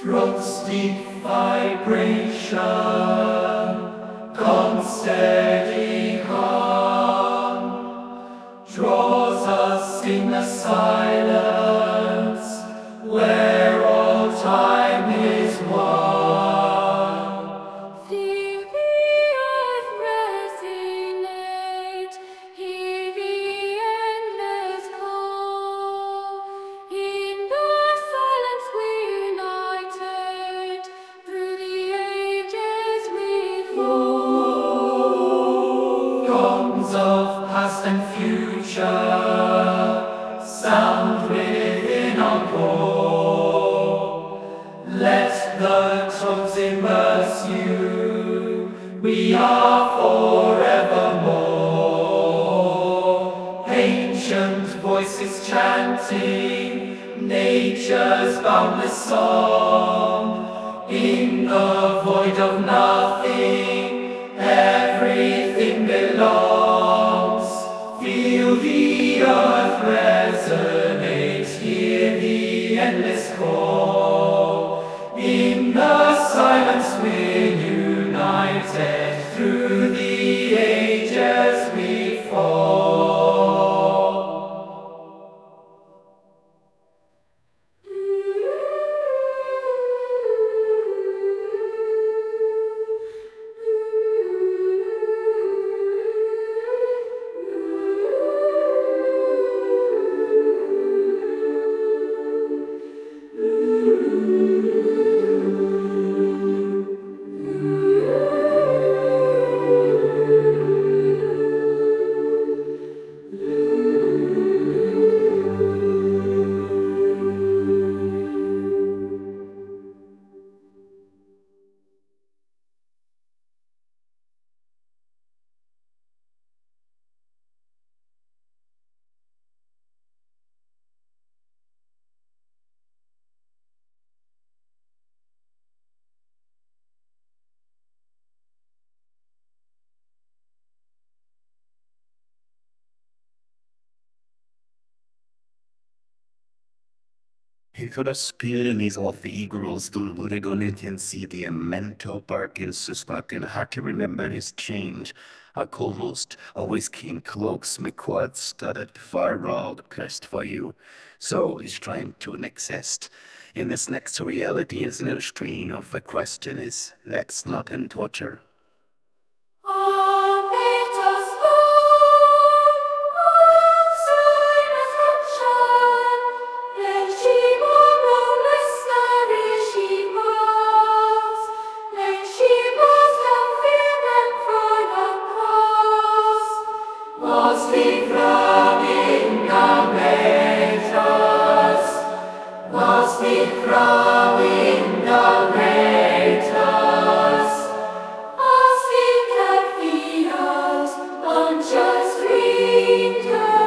Throat's deep vibration, unsteady hum, draws us in the silence where all time is one. Feel the earth resonate, hear the endless call. In the silence we're united, through the ages we fall. Gongs of past and future sound within our core. Let the tones immerse you, we are forevermore. Ancient voices chanting nature's boundless song. In the void of nothing, everything belongs. Feel the earth resonate, hear the endless call. In the silence we're united, through the ages we fall. Experience of the Eagles to regulate and see the mental part is suspected. Hard to remember his change. A co-host always came close, my quad studded far round quest for you. So he's trying to exist. In this next reality is no strain of a question is let's not in torture. Unjust return.